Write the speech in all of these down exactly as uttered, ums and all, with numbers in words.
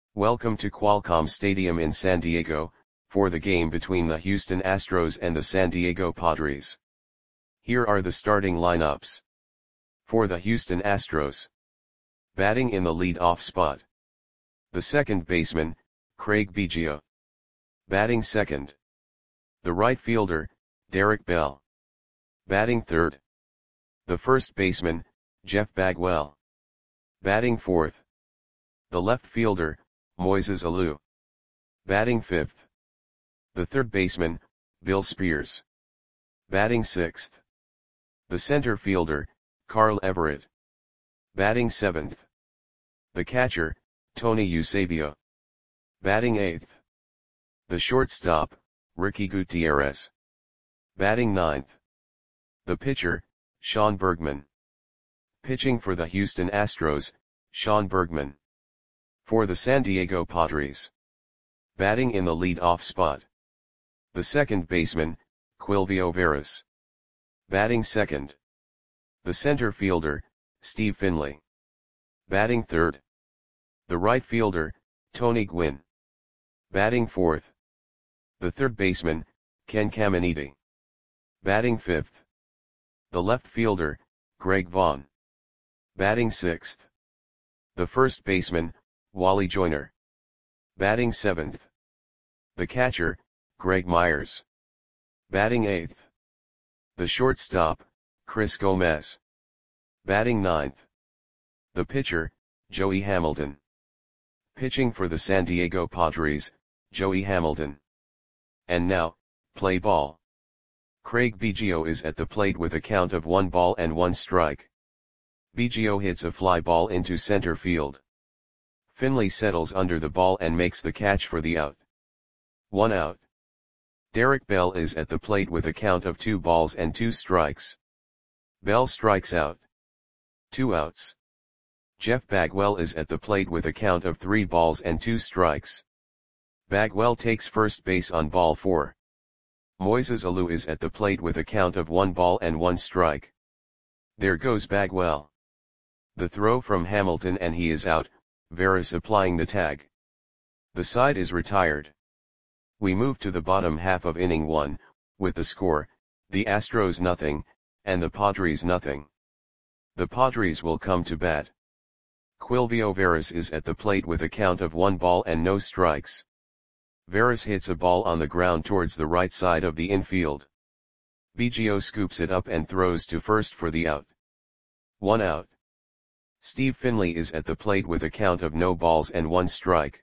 Welcome to Qualcomm Stadium in San Diego, for the game between the Houston Astros and the San Diego Padres. Here are the starting lineups. For the Houston Astros. Batting in the lead-off spot. The second baseman, Craig Biggio. Batting second. The right fielder, Derek Bell. Batting third. The first baseman, Jeff Bagwell. Batting fourth. The left fielder, Moises Alou. Batting fifth. The third baseman, Bill Spears. Batting sixth. The center fielder, Carl Everett. Batting seventh. The catcher, Tony Eusebio. Batting eighth. The shortstop, Ricky Gutierrez. Batting ninth. The pitcher, Sean Bergman. Pitching for the Houston Astros, Sean Bergman. For the San Diego Padres. Batting in the lead-off spot. The second baseman, Quilvio Veras. Batting second. The center fielder, Steve Finley. Batting third. The right fielder, Tony Gwynn. Batting fourth. The third baseman, Ken Caminiti. Batting fifth. The left fielder, Greg Vaughn. Batting sixth. The first baseman, Wally Joyner. Batting seventh. The catcher, Greg Myers. Batting eighth. The shortstop, Chris Gomez. Batting ninth. The pitcher, Joey Hamilton. Pitching for the San Diego Padres, Joey Hamilton. And now, play ball. Craig Biggio is at the plate with a count of one ball and one strike. Biggio hits a fly ball into center field. Finley settles under the ball and makes the catch for the out. One out. Derek Bell is at the plate with a count of two balls and two strikes. Bell strikes out. Two outs. Jeff Bagwell is at the plate with a count of three balls and two strikes. Bagwell takes first base on ball four. Moises Alou is at the plate with a count of one ball and one strike. There goes Bagwell. The throw from Hamilton and he is out, Veras applying the tag. The side is retired. We move to the bottom half of inning one, with the score, the Astros nothing, and the Padres nothing. The Padres will come to bat. Quilvio Veras is at the plate with a count of one ball and no strikes. Veras hits a ball on the ground towards the right side of the infield. Biggio scoops it up and throws to first for the out. One out. Steve Finley is at the plate with a count of no balls and one strike.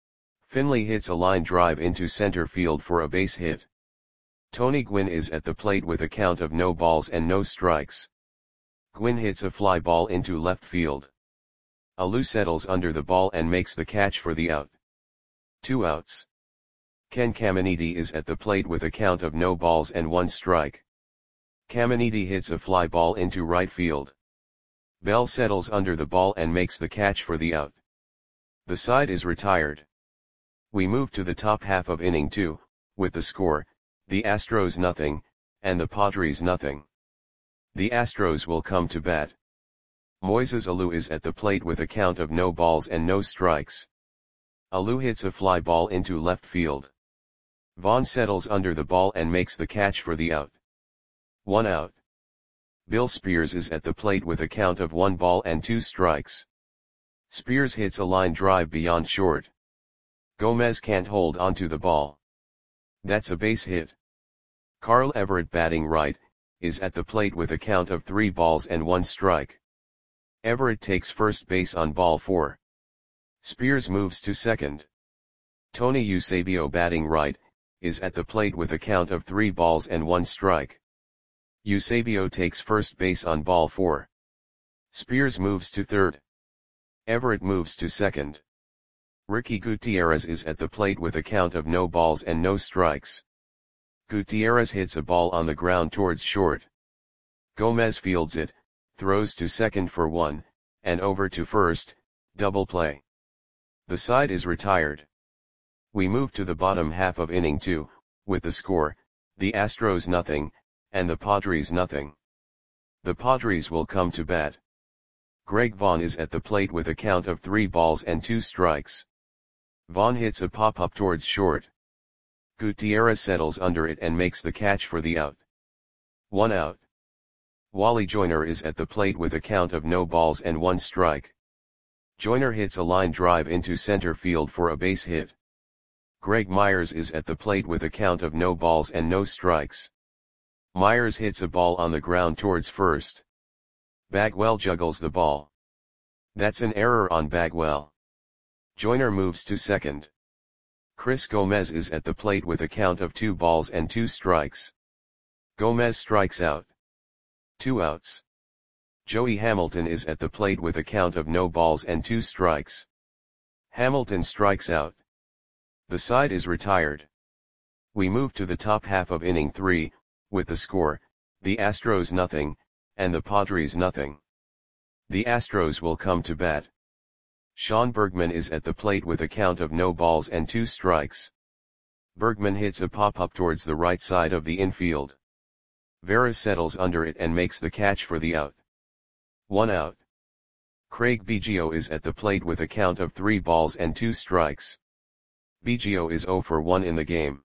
Finley hits a line drive into center field for a base hit. Tony Gwynn is at the plate with a count of no balls and no strikes. Gwynn hits a fly ball into left field. Alou settles under the ball and makes the catch for the out. Two outs. Ken Caminiti is at the plate with a count of no balls and one strike. Caminiti hits a fly ball into right field. Bell settles under the ball and makes the catch for the out. The side is retired. We move to the top half of inning two, with the score, the Astros nothing, and the Padres nothing. The Astros will come to bat. Moises Alou is at the plate with a count of no balls and no strikes. Alou hits a fly ball into left field. Vaughn settles under the ball and makes the catch for the out. One out. Bill Spears is at the plate with a count of one ball and two strikes. Spears hits a line drive beyond short. Gomez can't hold onto the ball. That's a base hit. Carl Everett, batting right, is at the plate with a count of three balls and one strike. Everett takes first base on ball four. Spears moves to second. Tony Eusebio, batting right, is at the plate with a count of three balls and one strike. Eusebio takes first base on ball four. Spears moves to third. Everett moves to second. Ricky Gutierrez is at the plate with a count of no balls and no strikes. Gutierrez hits a ball on the ground towards short. Gomez fields it, throws to second for one, and over to first, double play. The side is retired. We move to the bottom half of inning two, with the score, the Astros nothing, and the Padres nothing. The Padres will come to bat. Greg Vaughn is at the plate with a count of three balls and two strikes. Vaughn hits a pop-up towards short. Gutierrez settles under it and makes the catch for the out. One out. Wally Joyner is at the plate with a count of no balls and one strike. Joyner hits a line drive into center field for a base hit. Greg Myers is at the plate with a count of no balls and no strikes. Myers hits a ball on the ground towards first. Bagwell juggles the ball. That's an error on Bagwell. Joyner moves to second. Chris Gomez is at the plate with a count of two balls and two strikes. Gomez strikes out. Two outs. Joey Hamilton is at the plate with a count of no balls and two strikes. Hamilton strikes out. The side is retired. We move to the top half of inning three, with the score, the Astros nothing, and the Padres nothing. The Astros will come to bat. Sean Bergman is at the plate with a count of no balls and two strikes. Bergman hits a pop-up towards the right side of the infield. Veras settles under it and makes the catch for the out. One out. Craig Biggio is at the plate with a count of three balls and two strikes. Biggio is zero for one in the game.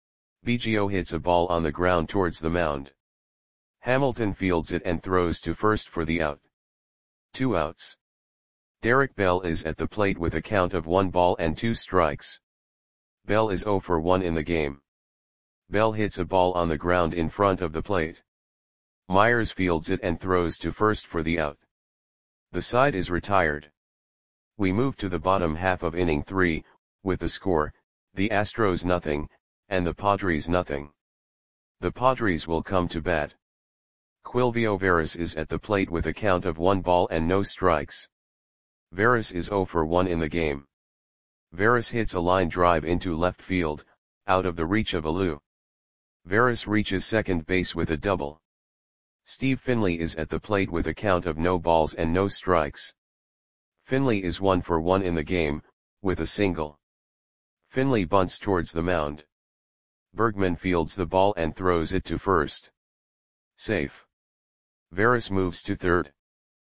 Biggio hits a ball on the ground towards the mound. Hamilton fields it and throws to first for the out. Two outs. Derek Bell is at the plate with a count of one ball and two strikes. Bell is zero for one in the game. Bell hits a ball on the ground in front of the plate. Myers fields it and throws to first for the out. The side is retired. We move to the bottom half of inning three, with the score, the Astros nothing, and the Padres nothing. The Padres will come to bat. Quilvio Veras is at the plate with a count of one ball and no strikes. Veras is zero for one in the game. Veras hits a line drive into left field, out of the reach of Alou. Veras reaches second base with a double. Steve Finley is at the plate with a count of no balls and no strikes. Finley is one for one in the game, with a single. Finley bunts towards the mound. Bergman fields the ball and throws it to first. Safe. Veras moves to third.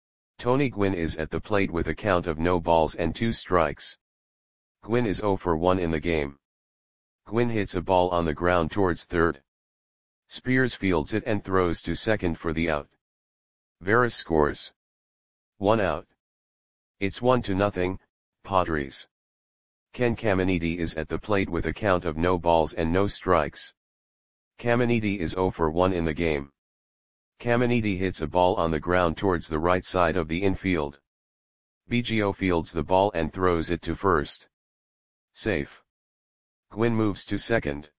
Tony Gwynn is at the plate with a count of no balls and two strikes. Gwynn is zero for one in the game. Gwynn hits a ball on the ground towards third. Spears fields it and throws to second for the out. Veras scores. One out. It's one to nothing, Padres. Ken Caminiti is at the plate with a count of no balls and no strikes. Caminiti is zero for one in the game. Caminiti hits a ball on the ground towards the right side of the infield. Biggio fields the ball and throws it to first. Safe. Gwynn moves to second.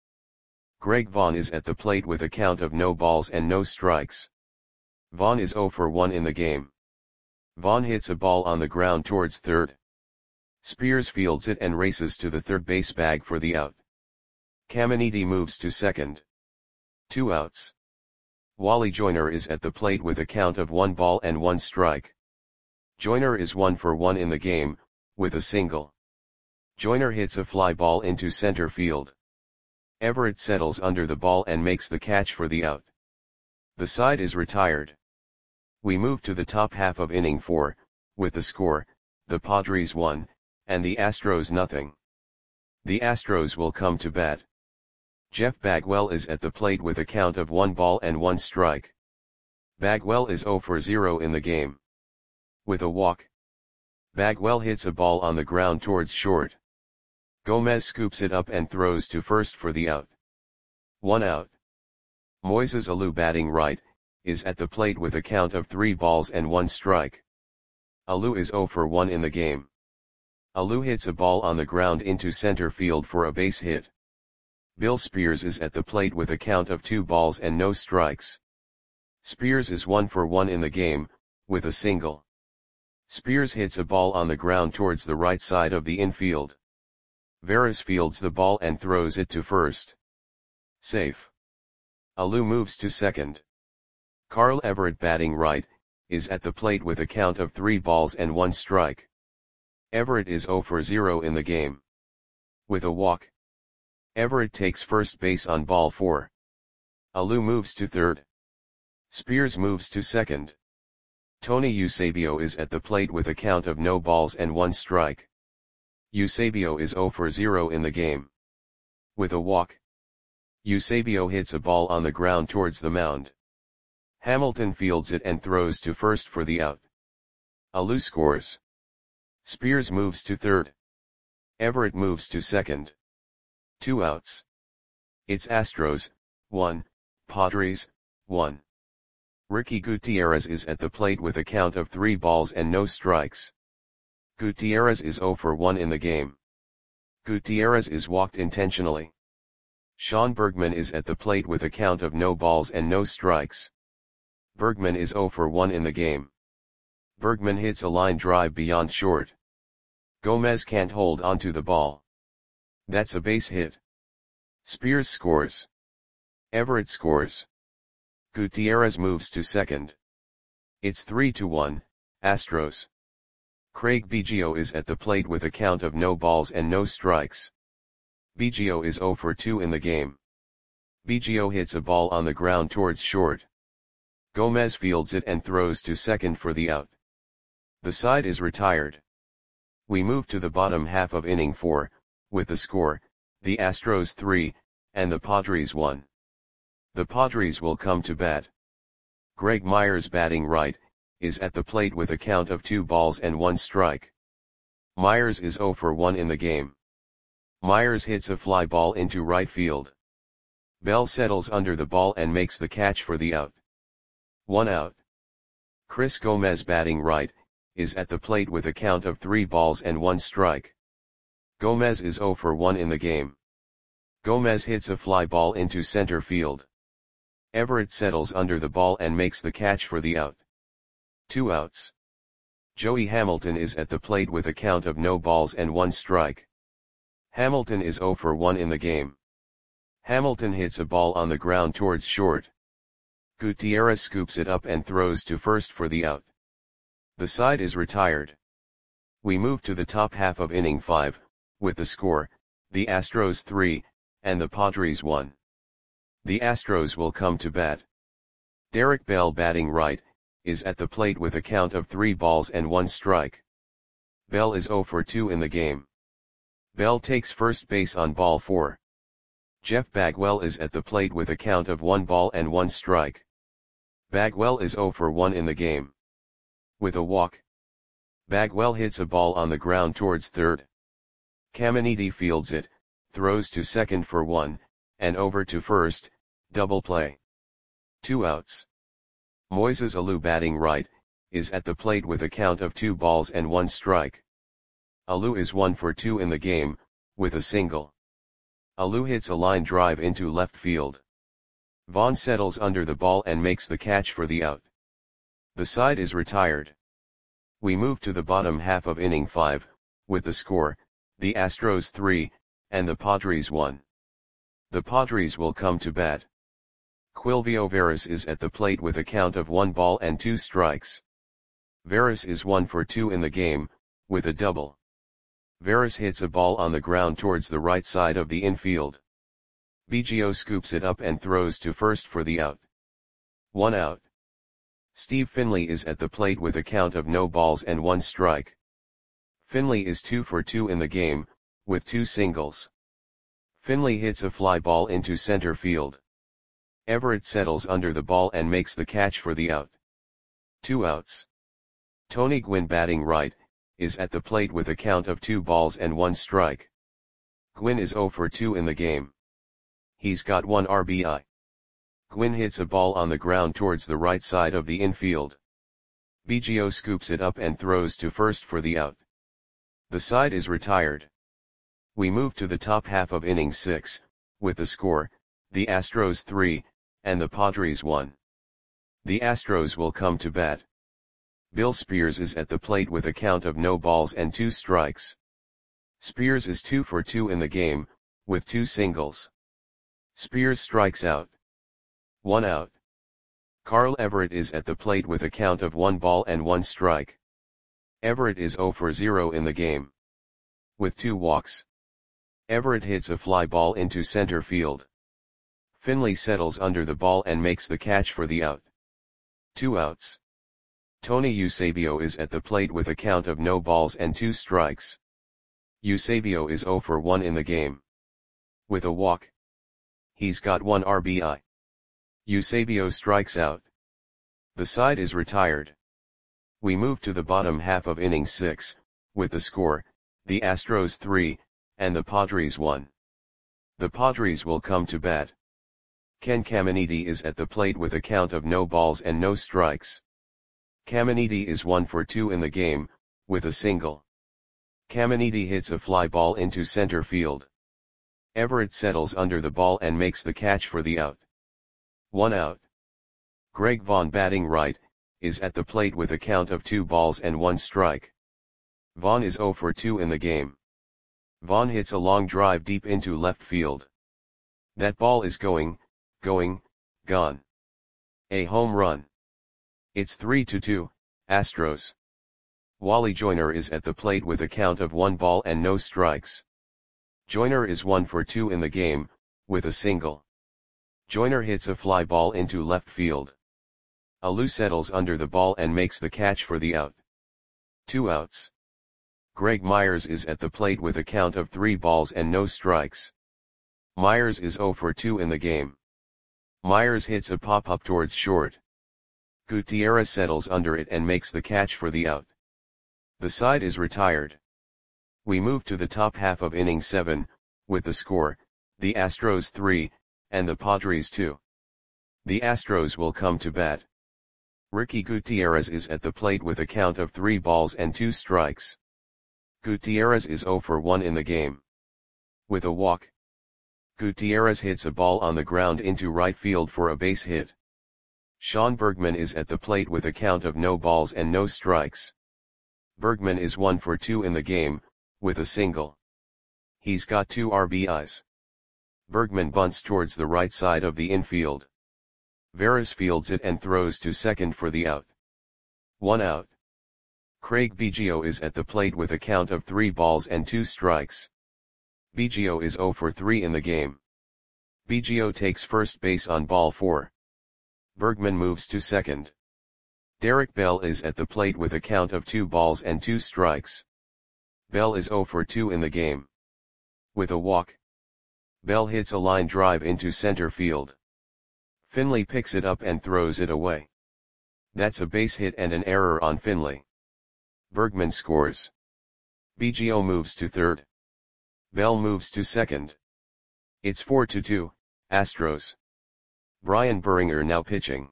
Greg Vaughn is at the plate with a count of no balls and no strikes. Vaughn is zero for one in the game. Vaughn hits a ball on the ground towards third. Spears fields it and races to the third base bag for the out. Caminiti moves to second. Two outs. Wally Joyner is at the plate with a count of one ball and one strike. Joyner is one for one in the game, with a single. Joyner hits a fly ball into center field. Everett settles under the ball and makes the catch for the out. The side is retired. We move to the top half of inning four, with the score, the Padres one, and the Astros nothing. The Astros will come to bat. Jeff Bagwell is at the plate with a count of one ball and one strike. Bagwell is zero for zero in the game. With a walk. Bagwell hits a ball on the ground towards short. Gomez scoops it up and throws to first for the out. One out. Moises Alou, batting right, is at the plate with a count of three balls and one strike. Alou is zero for one in the game. Alou hits a ball on the ground into center field for a base hit. Bill Spears is at the plate with a count of two balls and no strikes. Spears is one for one in the game, with a single. Spears hits a ball on the ground towards the right side of the infield. Veras fields the ball and throws it to first. Safe. Alou moves to second. Carl Everett, batting right, is at the plate with a count of three balls and one strike. Everett is zero for zero in the game. With a walk. Everett takes first base on ball four. Alou moves to third. Spears moves to second. Tony Eusebio is at the plate with a count of no balls and one strike. Eusebio is zero for zero in the game. With a walk, Eusebio hits a ball on the ground towards the mound. Hamilton fields it and throws to first for the out. Alou scores. Spears moves to third. Everett moves to second. Two outs. It's Astros, one, Padres, one. Ricky Gutierrez is at the plate with a count of three balls and no strikes. Gutierrez is zero for one in the game. Gutierrez is walked intentionally. Sean Bergman is at the plate with a count of no balls and no strikes. Bergman is zero for one in the game. Bergman hits a line drive beyond short. Gomez can't hold onto the ball. That's a base hit. Spears scores. Everett scores. Gutierrez moves to second. It's three to one, Astros. Craig Biggio is at the plate with a count of no balls and no strikes. Biggio is zero for two in the game. Biggio hits a ball on the ground towards short. Gomez fields it and throws to second for the out. The side is retired. We move to the bottom half of inning four, with the score, the Astros three, and the Padres one. The Padres will come to bat. Greg Myers, batting right, is at the plate with a count of two balls and one strike. Myers is zero for one in the game. Myers hits a fly ball into right field. Bell settles under the ball and makes the catch for the out. One out. Chris Gomez, batting right, is at the plate with a count of three balls and one strike. Gomez is zero for one in the game. Gomez hits a fly ball into center field. Everett settles under the ball and makes the catch for the out. Two outs. Joey Hamilton is at the plate with a count of no balls and one strike. Hamilton is zero for one in the game. Hamilton hits a ball on the ground towards short. Gutierrez scoops it up and throws to first for the out. The side is retired. We move to the top half of inning five, with the score, the Astros three, and the Padres one. The Astros will come to bat. Derek Bell, batting right, is at the plate with a count of three balls and one strike. Bell is zero for two in the game. Bell takes first base on ball four. Jeff Bagwell is at the plate with a count of one ball and one strike. Bagwell is zero for one in the game. With a walk, Bagwell hits a ball on the ground towards third. Caminiti fields it, throws to second for one, and over to first, double play. Two outs. Moises Alou, batting right, is at the plate with a count of two balls and one strike. Alou is one for two in the game, with a single. Alou hits a line drive into left field. Vaughn settles under the ball and makes the catch for the out. The side is retired. We move to the bottom half of inning five, with the score, the Astros three, and the Padres one. The Padres will come to bat. Quilvio Veras is at the plate with a count of one ball and two strikes. Veras is one for two in the game, with a double. Veras hits a ball on the ground towards the right side of the infield. Biggio scoops it up and throws to first for the out. One out. Steve Finley is at the plate with a count of no balls and one strike. Finley is two for two in the game, with two singles. Finley hits a fly ball into center field. Everett settles under the ball and makes the catch for the out. Two outs. Tony Gwynn, batting right, is at the plate with a count of two balls and one strike. Gwynn is zero for two in the game. He's got one R B I. Gwynn hits a ball on the ground towards the right side of the infield. Biggio scoops it up and throws to first for the out. The side is retired. We move to the top half of inning six, with the score, the Astros three, and the Padres one. The Astros will come to bat. Bill Spears is at the plate with a count of no balls and two strikes. Spears is two for two in the game, with two singles. Spears strikes out. One out. Carl Everett is at the plate with a count of one ball and one strike. Everett is zero for zero in the game. With two walks. Everett hits a fly ball into center field. Finley settles under the ball and makes the catch for the out. Two outs. Tony Eusebio is at the plate with a count of no balls and two strikes. Eusebio is zero for one in the game. With a walk. He's got one R B I. Eusebio strikes out. The side is retired. We move to the bottom half of inning six, with the score, the Astros three, and the Padres one. The Padres will come to bat. Ken Caminiti is at the plate with a count of no balls and no strikes. Caminiti is one for two in the game, with a single. Caminiti hits a fly ball into center field. Everett settles under the ball and makes the catch for the out. One out. Greg Vaughn, batting right, is at the plate with a count of two balls and one strike. Vaughn is zero for two in the game. Vaughn hits a long drive deep into left field. That ball is going, going, gone. A home run. It's three to two, Astros. Wally Joyner is at the plate with a count of one ball and no strikes. Joyner is one for two in the game, with a single. Joyner hits a fly ball into left field. Alou settles under the ball and makes the catch for the out. Two outs. Greg Myers is at the plate with a count of three balls and no strikes. Myers is zero for two in the game. Myers hits a pop-up towards short. Gutierrez settles under it and makes the catch for the out. The side is retired. We move to the top half of inning seven, with the score, the Astros three, and the Padres two. The Astros will come to bat. Ricky Gutierrez is at the plate with a count of three balls and two strikes. Gutierrez is zero for one in the game. With a walk. Gutierrez hits a ball on the ground into right field for a base hit. Sean Bergman is at the plate with a count of no balls and no strikes. Bergman is one for two in the game, with a single. He's got two R B Is. Bergman bunts towards the right side of the infield. Veras fields it and throws to second for the out. One out. Craig Biggio is at the plate with a count of three balls and two strikes. Biggio is zero for three in the game. Biggio takes first base on ball four. Bergman moves to second. Derek Bell is at the plate with a count of two balls and two strikes. Bell is zero for two in the game. With a walk. Bell hits a line drive into center field. Finley picks it up and throws it away. That's a base hit and an error on Finley. Bergman scores. Biggio moves to third. Bell moves to second. It's four to two, Astros. Brian Buringer now pitching.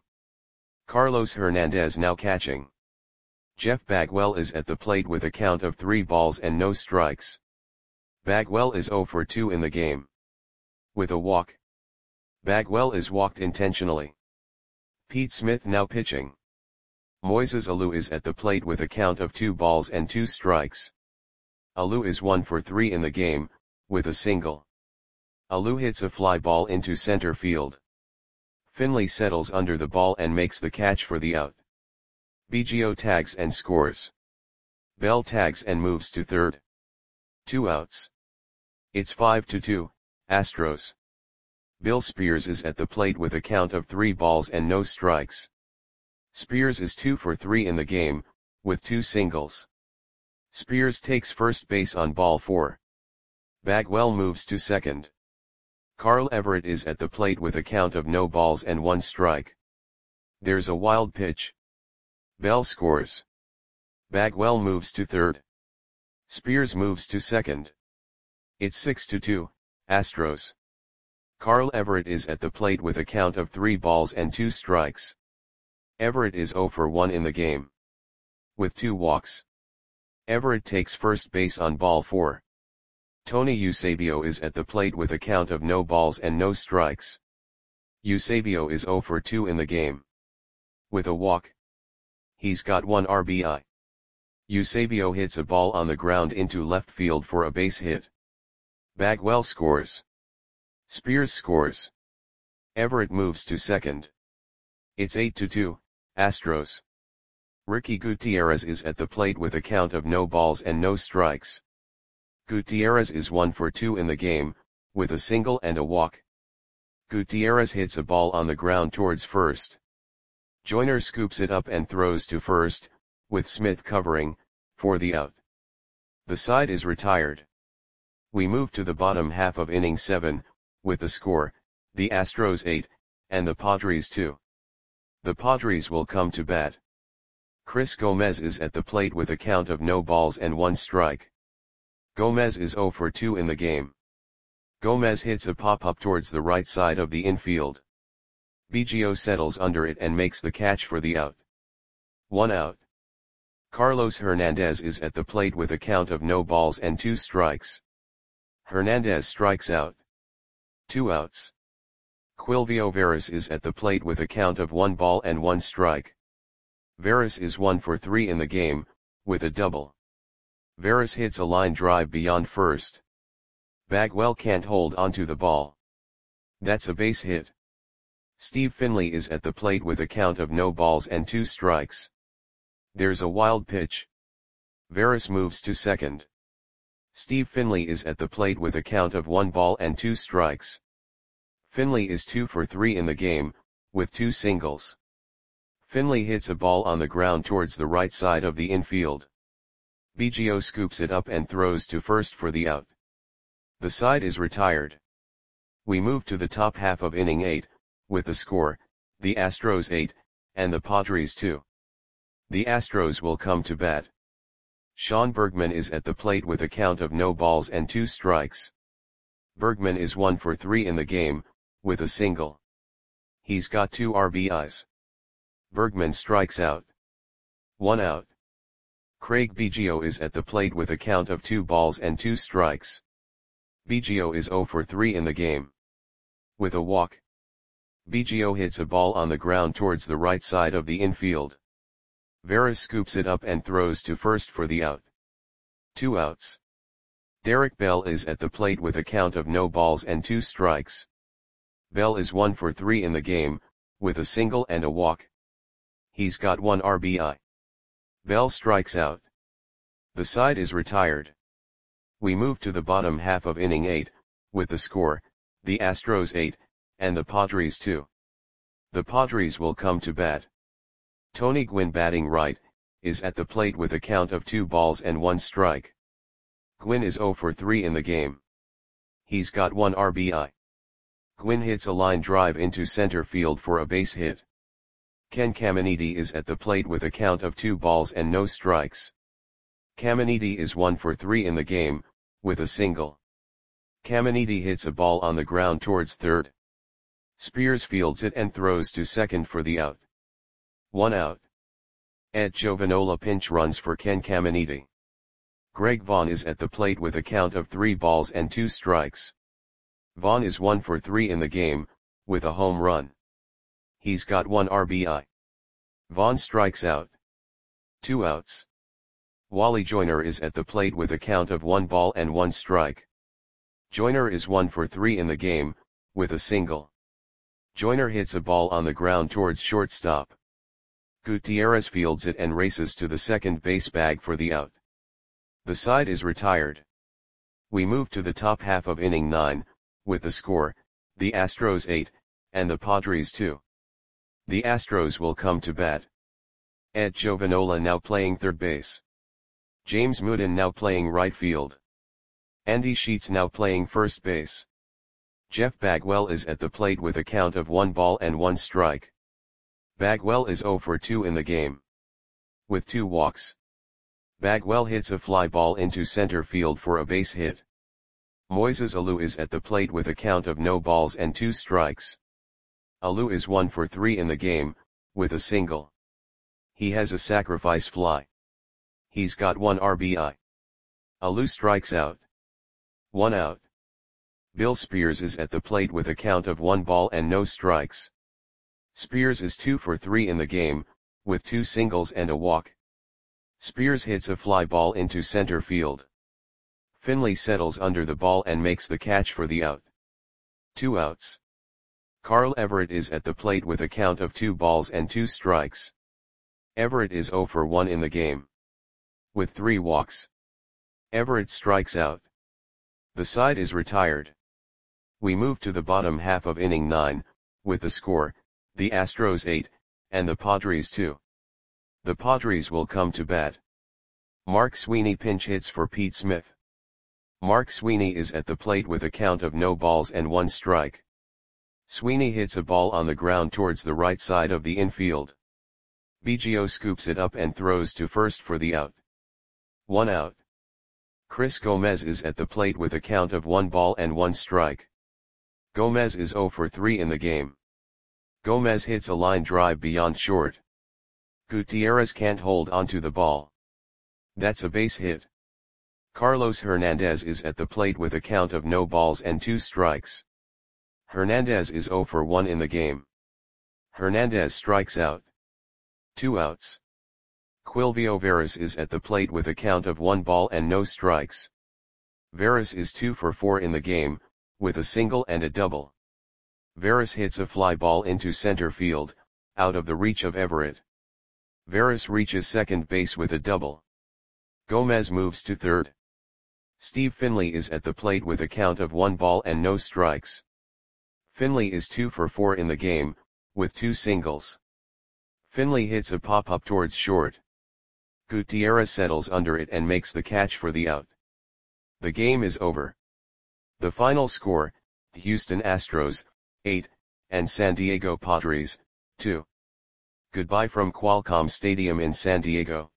Carlos Hernandez now catching. Jeff Bagwell is at the plate with a count of three balls and no strikes. Bagwell is zero for two in the game. With a walk. Bagwell is walked intentionally. Pete Smith now pitching. Moises Alou is at the plate with a count of two balls and two strikes. Alou is one for three in the game, with a single. Alou hits a fly ball into center field. Finley settles under the ball and makes the catch for the out. Biggio tags and scores. Bell tags and moves to third. Two outs. It's five to two, Astros. Bill Spears is at the plate with a count of three balls and no strikes. Spears is two for three in the game, with two singles. Spears takes first base on ball four. Bagwell moves to second. Carl Everett is at the plate with a count of no balls and one strike. There's a wild pitch. Bell scores. Bagwell moves to third. Spears moves to second. It's six to two, Astros. Carl Everett is at the plate with a count of three balls and two strikes. Everett is zero for one in the game. With two walks. Everett takes first base on ball four. Tony Eusebio is at the plate with a count of no balls and no strikes. Eusebio is zero for two in the game. With a walk. He's got one R B I. Eusebio hits a ball on the ground into left field for a base hit. Bagwell scores. Spears scores. Everett moves to second. It's eight to two, Astros. Ricky Gutierrez is at the plate with a count of no balls and no strikes. Gutierrez is one for two in the game, with a single and a walk. Gutierrez hits a ball on the ground towards first. Joyner scoops it up and throws to first, with Smith covering, for the out. The side is retired. We move to the bottom half of inning seven, with the score, the Astros eight, and the Padres two. The Padres will come to bat. Chris Gomez is at the plate with a count of no balls and one strike. Gomez is zero for two in the game. Gomez hits a pop-up towards the right side of the infield. Biggio settles under it and makes the catch for the out. One out. Carlos Hernandez is at the plate with a count of no balls and two strikes. Hernandez strikes out. Two outs. Quilvio Veras is at the plate with a count of one ball and one strike. Veras is one for three in the game, with a double. Veras hits a line drive beyond first. Bagwell can't hold onto the ball. That's a base hit. Steve Finley is at the plate with a count of no balls and two strikes. There's a wild pitch. Veras moves to second. Steve Finley is at the plate with a count of one ball and two strikes. Finley is two for three in the game, with two singles. Finley hits a ball on the ground towards the right side of the infield. Biggio scoops it up and throws to first for the out. The side is retired. We move to the top half of inning eight, with the score, the Astros eight, and the Padres two. The Astros will come to bat. Sean Bergman is at the plate with a count of no balls and two strikes. Bergman is one for three in the game, with a single. He's got two R B Is. Bergman strikes out. One out. Craig Biggio is at the plate with a count of two balls and two strikes. Biggio is zero for three in the game. With a walk. Biggio hits a ball on the ground towards the right side of the infield. Veras scoops it up and throws to first for the out. Two outs. Derek Bell is at the plate with a count of no balls and two strikes. Bell is one for three in the game, with a single and a walk. He's got one R B I. Bell strikes out. The side is retired. We move to the bottom half of inning eight, with the score, the Astros eight, and the Padres two. The Padres will come to bat. Tony Gwynn, batting right, is at the plate with a count of two balls and one strike. Gwynn is zero for three in the game. He's got one R B I. Gwynn hits a line drive into center field for a base hit. Ken Caminiti is at the plate with a count of two balls and no strikes. Caminiti is one for three in the game, with a single. Caminiti hits a ball on the ground towards third. Spears fields it and throws to second for the out. One out. Ed Giovanola pinch runs for Ken Caminiti. Greg Vaughn is at the plate with a count of three balls and two strikes. Vaughn is one for three in the game, with a home run. He's got one R B I. Vaughn strikes out. Two outs. Wally Joyner is at the plate with a count of one ball and one strike. Joyner is one for three in the game, with a single. Joyner hits a ball on the ground towards shortstop. Gutierrez fields it and races to the second base bag for the out. The side is retired. We move to the top half of inning nine, with the score, the Astros eight, and the Padres two. The Astros will come to bat. Ed Giovanola now playing third base. James Mooden now playing right field. Andy Sheets now playing first base. Jeff Bagwell is at the plate with a count of one ball and one strike. Bagwell is zero for two in the game. With two walks. Bagwell hits a fly ball into center field for a base hit. Moises Alou is at the plate with a count of no balls and two strikes. Alou is one for three in the game, with a single. He has a sacrifice fly. He's got one R B I. Alou strikes out. One out. Bill Spears is at the plate with a count of one ball and no strikes. Spears is two for three in the game, with two singles and a walk. Spears hits a fly ball into center field. Finley settles under the ball and makes the catch for the out. Two outs. Carl Everett is at the plate with a count of two balls and two strikes. Everett is zero for one in the game. With three walks. Everett strikes out. The side is retired. We move to the bottom half of inning nine, with the score, the Astros eight, and the Padres two. The Padres will come to bat. Mark Sweeney pinch hits for Pete Smith. Mark Sweeney is at the plate with a count of no balls and one strike. Sweeney hits a ball on the ground towards the right side of the infield. Biggio scoops it up and throws to first for the out. One out. Chris Gomez is at the plate with a count of one ball and one strike. Gomez is zero for three in the game. Gomez hits a line drive beyond short. Gutierrez can't hold onto the ball. That's a base hit. Carlos Hernandez is at the plate with a count of no balls and two strikes. Hernandez is zero for one in the game. Hernandez strikes out. Two outs. Quilvio Veras is at the plate with a count of one ball and no strikes. Veras is two for four in the game, with a single and a double. Veras hits a fly ball into center field, out of the reach of Everett. Veras reaches second base with a double. Gomez moves to third. Steve Finley is at the plate with a count of one ball and no strikes. Finley is two for four in the game, with two singles. Finley hits a pop-up towards short. Gutierrez settles under it and makes the catch for the out. The game is over. The final score, Houston Astros, eight, and San Diego Padres, two. Goodbye from Qualcomm Stadium in San Diego.